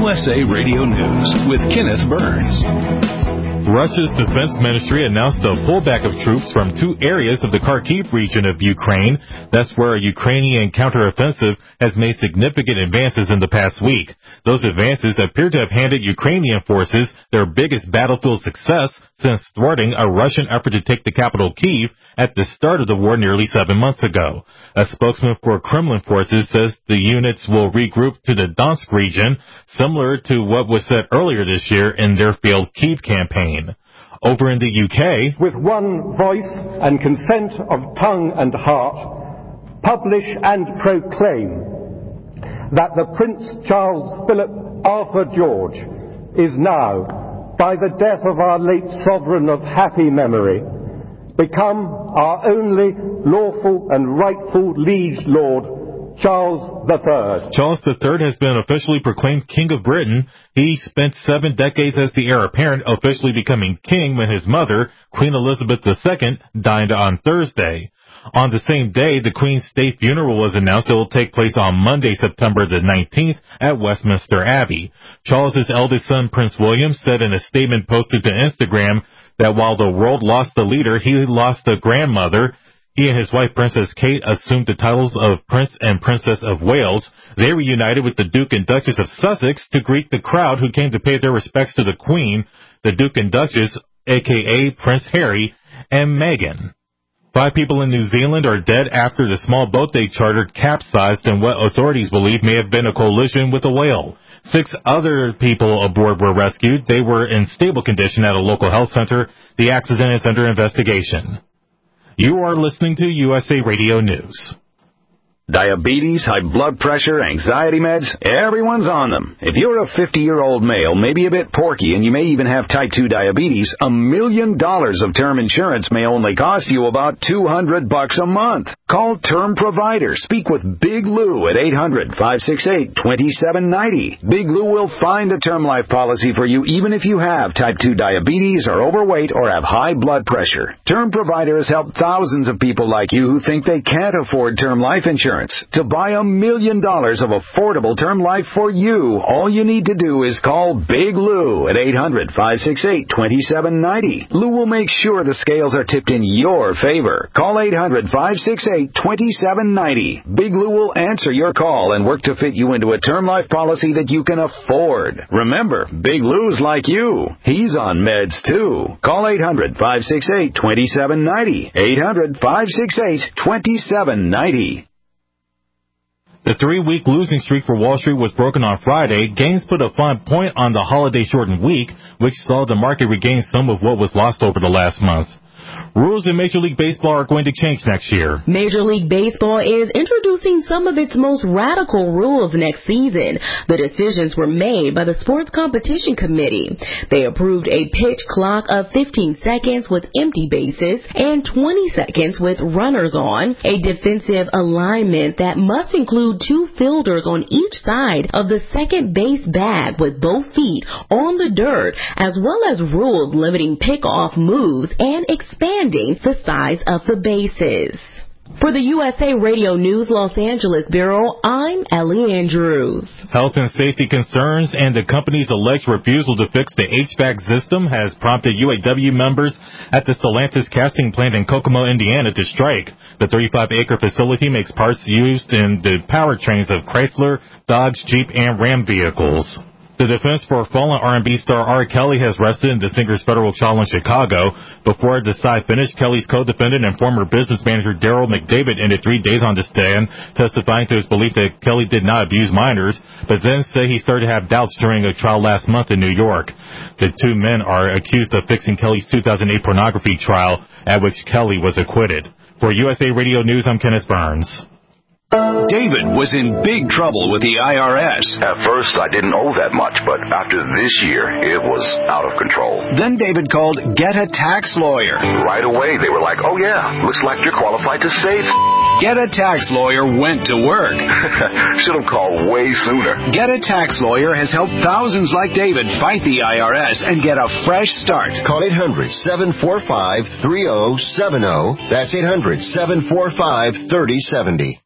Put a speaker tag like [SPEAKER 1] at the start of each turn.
[SPEAKER 1] USA Radio News with Kenneth Burns.
[SPEAKER 2] Russia's defense ministry announced a pullback of troops from 2 areas of the Kharkiv region of Ukraine. That's where a Ukrainian counteroffensive has made significant advances in the past week. Those advances appear to have handed Ukrainian forces their biggest battlefield success since thwarting a Russian effort to take the capital Kyiv at the start of the war nearly 7 months ago. A spokesman for Kremlin forces says the units will regroup to the Donetsk region, similar to what was said earlier this year in their failed Kyiv campaign. Over in the UK,
[SPEAKER 3] with one voice and consent of tongue and heart, publish and proclaim that the Prince Charles Philip Arthur George is now, by the death of our late sovereign of happy memory, become our only lawful and rightful liege lord, Charles III.
[SPEAKER 2] Charles III has been officially proclaimed King of Britain. He spent 7 decades as the heir apparent, officially becoming king when his mother, Queen Elizabeth II, died on Thursday. On the same day, the Queen's state funeral was announced. It will take place on Monday, September the 19th at Westminster Abbey. Charles's eldest son, Prince William, said in a statement posted to Instagram that while the world lost a leader, he lost a grandmother. He and his wife, Princess Kate, assumed the titles of Prince and Princess of Wales. They reunited with the Duke and Duchess of Sussex to greet the crowd who came to pay their respects to the Queen, the Duke and Duchess, a.k.a. Prince Harry, and Meghan. 5 people in New Zealand are dead after the small boat they chartered capsized in what authorities believe may have been a collision with a whale. 6 other people aboard were rescued. They were in stable condition at a local health center. The accident is under investigation. You are listening to USA Radio News.
[SPEAKER 4] Diabetes, high blood pressure, anxiety meds, everyone's on them. If you're a 50-year-old male, maybe a bit porky, and you may even have type 2 diabetes, $1 million of term insurance may only cost you about $200 a month. Call Term Provider. Speak with Big Lou at 800-568-2790. Big Lou will find a term life policy for you even if you have type 2 diabetes, are overweight, or have high blood pressure. Term Provider has helped thousands of people like you who think they can't afford term life insurance. To buy $1 million of affordable term life for you, all you need to do is call Big Lou at 800-568-2790. Lou will make sure the scales are tipped in your favor. Call 800-568-2790. Big Lou will answer your call and work to fit you into a term life policy that you can afford. Remember, Big Lou's like you. He's on meds too. Call 800-568-2790. 800-568-2790.
[SPEAKER 2] The 3-week losing streak for Wall Street was broken on Friday. Gains put a fine point on the holiday-shortened week, which saw the market regain some of what was lost over the last month. Rules in Major League Baseball are going to change next year.
[SPEAKER 5] Major League Baseball is introducing some of its most radical rules next season. The decisions were made by the Sports Competition Committee. They approved a pitch clock of 15 seconds with empty bases and 20 seconds with runners on, a defensive alignment that must include 2 fielders on each side of the second base bag with both feet on the dirt, as well as rules limiting pickoff moves and expanding the size of the bases. For the USA Radio News Los Angeles Bureau, I'm Ellie Andrews.
[SPEAKER 2] Health and safety concerns and the company's alleged refusal to fix the HVAC system has prompted UAW members at the Stellantis casting plant in Kokomo, Indiana to strike. The 35-acre facility makes parts used in the powertrains of Chrysler, Dodge, Jeep, and Ram vehicles. The defense for fallen R&B star R. Kelly has rested in the singer's federal trial in Chicago. Before the side finished, Kelly's co-defendant and former business manager Daryl McDavid ended 3 days on the stand, testifying to his belief that Kelly did not abuse minors, but then said he started to have doubts during a trial last month in New York. The 2 men are accused of fixing Kelly's 2008 pornography trial, at which Kelly was acquitted. For USA Radio News, I'm Kenneth Burns.
[SPEAKER 1] David was in big trouble with the IRS.
[SPEAKER 6] At first, I didn't owe that much, but after this year, it was out of control.
[SPEAKER 1] Then David called Get a Tax Lawyer.
[SPEAKER 6] Right away, they were like, oh yeah, looks like you're qualified to save.
[SPEAKER 1] Get a Tax Lawyer went to work.
[SPEAKER 6] Should have called way sooner.
[SPEAKER 1] Get a Tax Lawyer has helped thousands like David fight the IRS and get a fresh start.
[SPEAKER 7] Call 800-745-3070. That's 800-745-3070.